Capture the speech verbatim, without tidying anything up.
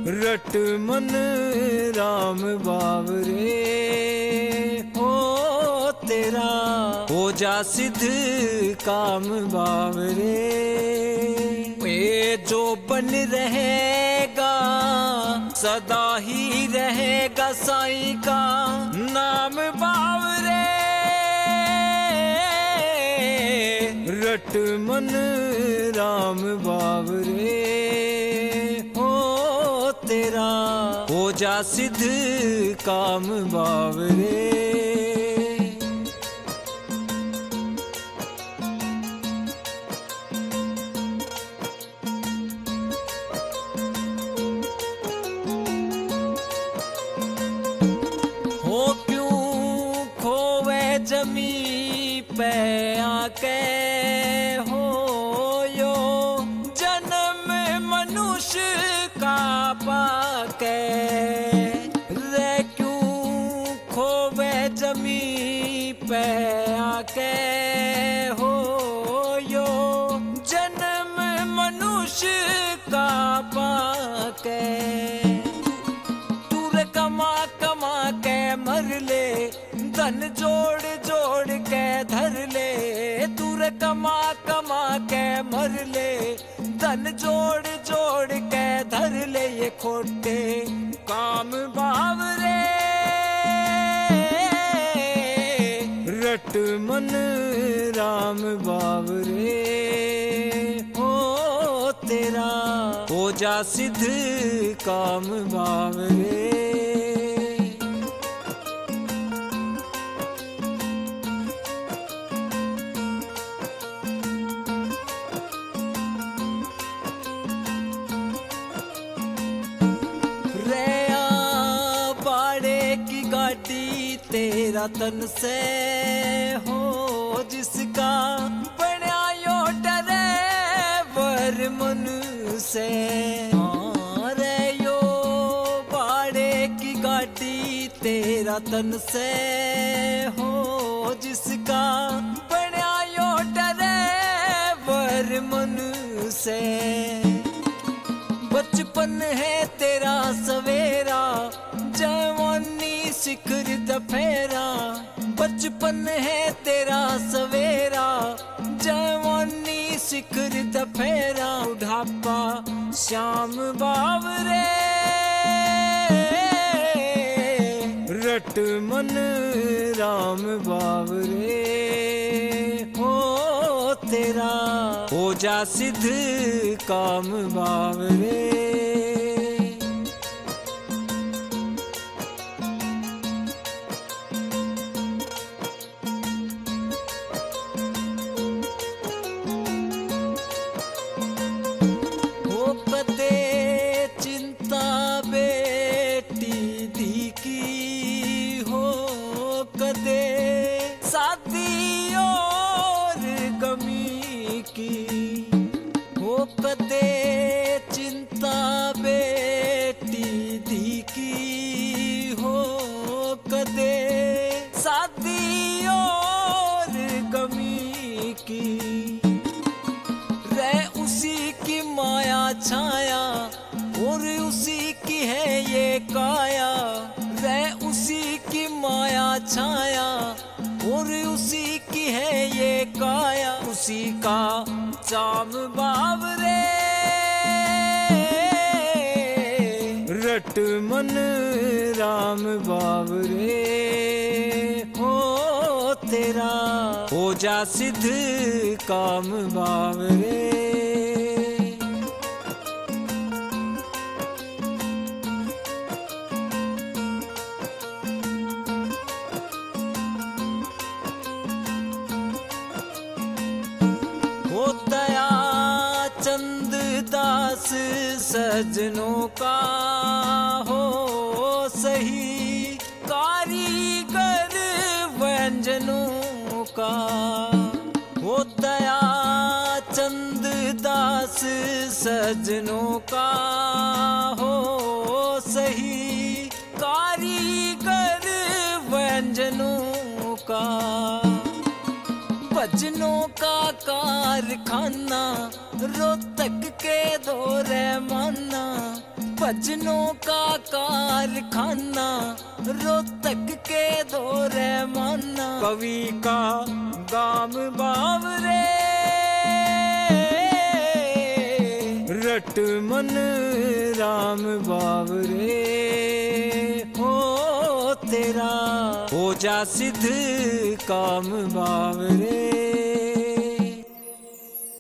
रट मन राम बावरे हो तेरा हो जा सिद्ध काम बावरे। ये जो बन रहेगा सदा ही रहेगा साईं का नाम बावरे। रट मन राम बावरे हो तेरा हो जा सिद्ध काम बावरे। हो क्यों खोवे जमी पे आके हो यो जन्म मनुष्य का पाके। रे क्यों खोवे जमी पे आके हो यो जन्म मनुष्य का पाके। तूरे कमा कमा के मर ले धन जोड़ जोड़ के धर ले। तूरे कमा कमा के मर ले धन जोड़ जोड़ के धर ले। ये खोटे काम बावरे रट मन राम बावरे हो तेरा हो जा सिद्ध काम बावरे। गाड़ी तेरा तन से हो जिसका बनायो ड्राइवर मन से। रे यो बाड़े की गाड़ी तेरा तन से हो जिसका बनायो ड्राइवर मन से। बचपन है तेरा सवेरा जवानी शिखर दफेरा। बचपन है तेरा सवेरा जवानी शिखर दफेरा। बुढ़ापा श्याम बावरे रट मन राम बावरे हो तेरा हो जा सिद्ध काम बावरे। शादी और गमी की हो कदे चिंता बेटी दी की हो कदे शादी और गमी की। रह उसी की माया छाया और उसी की है ये काया। रह उसी की माया छाया और उसी की है ये काया। उसी का चाम बावरे रट मन राम बावरे हो तेरा हो जा सिद्ध काम बावरे। हो दया चंद दास सजनों का हो सही कारीगर व्यंजनों का। हो दया चंद दास सजनों का हो सही कारीगर व्यंजनों का। भजनों का कारखाना रोहतक के दौरे माना। भजनों का कारखाना रोहतक के दौरे माना। कवि का गाम बावरे रट मन राम बावरे हो तेरा हो जा सिद्ध काम बावरे।